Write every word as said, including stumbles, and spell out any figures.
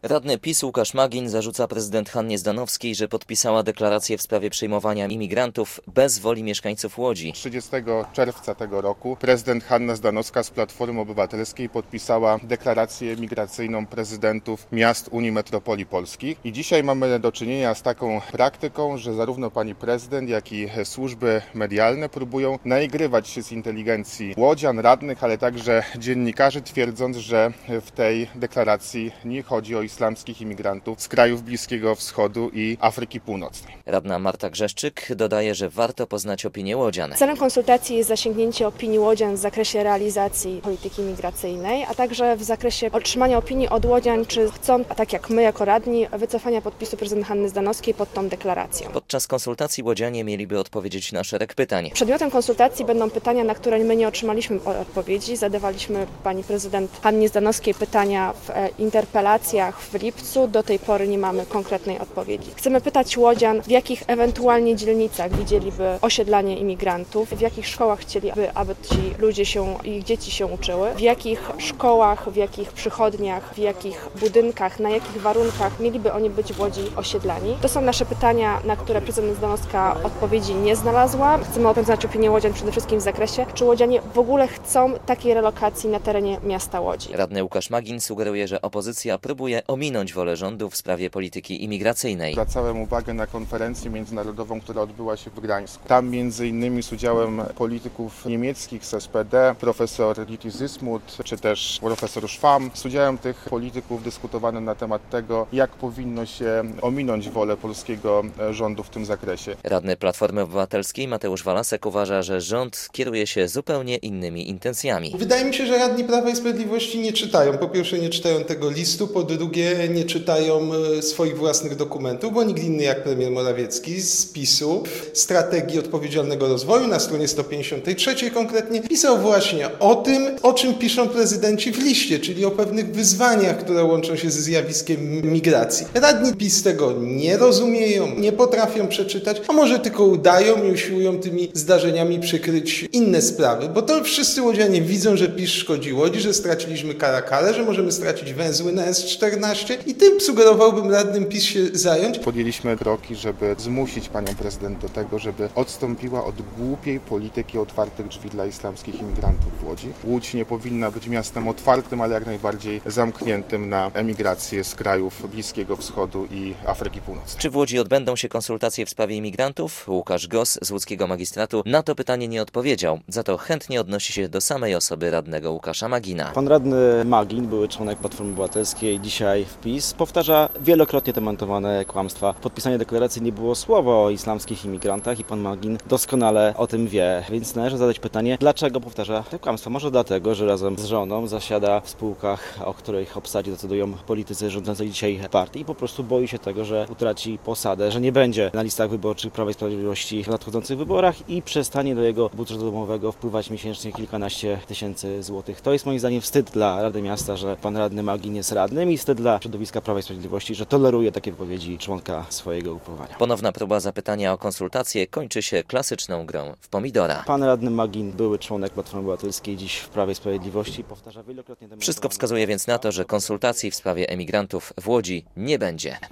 Radny PiS Łukasz Magin zarzuca prezydent Hannie Zdanowskiej, że podpisała deklarację w sprawie przyjmowania imigrantów bez woli mieszkańców Łodzi. trzydziestego czerwca tego roku prezydent Hanna Zdanowska z Platformy Obywatelskiej podpisała deklarację migracyjną prezydentów miast Unii Metropolii Polskich. I dzisiaj mamy do czynienia z taką praktyką, że zarówno pani prezydent, jak i służby medialne próbują naigrywać się z inteligencji łodzian, radnych, ale także dziennikarzy, twierdząc, że w tej deklaracji nie chodzi o islamskich imigrantów z krajów Bliskiego Wschodu i Afryki Północnej. Radna Marta Grzeszczyk dodaje, że warto poznać opinię łodzian. Celem konsultacji jest zasięgnięcie opinii łodzian w zakresie realizacji polityki migracyjnej, a także w zakresie otrzymania opinii od łodzian, czy chcą, tak jak my jako radni, wycofania podpisu prezydent Hanny Zdanowskiej pod tą deklaracją. Podczas konsultacji łodzianie mieliby odpowiedzieć na szereg pytań. Przedmiotem konsultacji będą pytania, na które my nie otrzymaliśmy odpowiedzi. Zadawaliśmy pani prezydent Hannie Zdanowskiej pytania w interpelacjach w lipcu. Do tej pory nie mamy konkretnej odpowiedzi. Chcemy pytać łodzian, w jakich ewentualnie dzielnicach widzieliby osiedlanie imigrantów, w jakich szkołach chcieliby, aby ci ludzie się, ich dzieci się uczyły, w jakich szkołach, w jakich przychodniach, w jakich budynkach, na jakich warunkach mieliby oni być w Łodzi osiedlani. To są nasze pytania, na które prezydent Zdanowska odpowiedzi nie znalazła. Chcemy poznać opinię łodzian przede wszystkim w zakresie, czy łodzianie w ogóle chcą takiej relokacji na terenie miasta Łodzi. Radny Łukasz Magin sugeruje, że opozycja próbuje ominąć wolę rządu w sprawie polityki imigracyjnej. Zwracałem uwagę na konferencję międzynarodową, która odbyła się w Gdańsku. Tam między innymi z udziałem polityków niemieckich z S P D, profesor Dieter Zysmuth, czy też profesor Schwamm. Z udziałem tych polityków dyskutowano na temat tego, jak powinno się ominąć wolę polskiego rządu w tym zakresie. Radny Platformy Obywatelskiej Mateusz Walasek uważa, że rząd kieruje się zupełnie innymi intencjami. Wydaje mi się, że radni Prawa i Sprawiedliwości nie czytają. Po pierwsze nie czytają tego listu, po drugie nie czytają swoich własnych dokumentów, bo nikt inny jak premier Morawiecki z PiSu strategii odpowiedzialnego rozwoju na stronie sto pięćdziesiątej trzeciej konkretnie pisał właśnie o tym, o czym piszą prezydenci w liście, czyli o pewnych wyzwaniach, które łączą się ze zjawiskiem migracji. Radni PiS tego nie rozumieją, nie potrafią przeczytać, a może tylko udają i usiłują tymi zdarzeniami przykryć inne sprawy, bo to wszyscy łodzianie widzą, że PiS szkodzi Łodzi, że straciliśmy Karakale, że możemy stracić węzły na S czternaście i tym sugerowałbym radnym PiS się zająć. Podjęliśmy kroki, żeby zmusić panią prezydent do tego, żeby odstąpiła od głupiej polityki otwartych drzwi dla islamskich imigrantów w Łodzi. Łódź nie powinna być miastem otwartym, ale jak najbardziej zamkniętym na emigrację z krajów Bliskiego Wschodu i Afryki Północnej. Czy w Łodzi odbędą się konsultacje w sprawie imigrantów? Łukasz Goss z łódzkiego magistratu na to pytanie nie odpowiedział, za to chętnie odnosi się do samej osoby radnego Łukasza Magina. Pan radny Magin, były członek Platformy Obywatelskiej, dzisiaj w PiS, powtarza wielokrotnie dementowane kłamstwa. W podpisaniu deklaracji nie było słowa o islamskich imigrantach i pan Magin doskonale o tym wie, więc należy zadać pytanie, dlaczego powtarza te kłamstwa. Może dlatego, że razem z żoną zasiada w spółkach, o których obsadzie decydują politycy rządzącej dzisiaj partii i po prostu boi się tego, że utraci posadę, że nie będzie na listach wyborczych Prawa i Sprawiedliwości w nadchodzących wyborach i przestanie do jego budżetu domowego wpływać miesięcznie kilkanaście tysięcy złotych. To jest moim zdaniem wstyd dla Rady Miasta, że pan radny Magin jest radnym i wstyd dla środowiska Prawa i Sprawiedliwości, że toleruje takie wypowiedzi członka swojego ugrupowania. Ponowna próba zapytania o konsultacje kończy się klasyczną grą w pomidora. Pan radny Magin, były członek Platformy Obywatelskiej, dziś w Prawie i Sprawiedliwości, powtarza wielokrotnie... Wszystko wskazuje więc na to, że konsultacji w sprawie emigrantów w Łodzi nie będzie.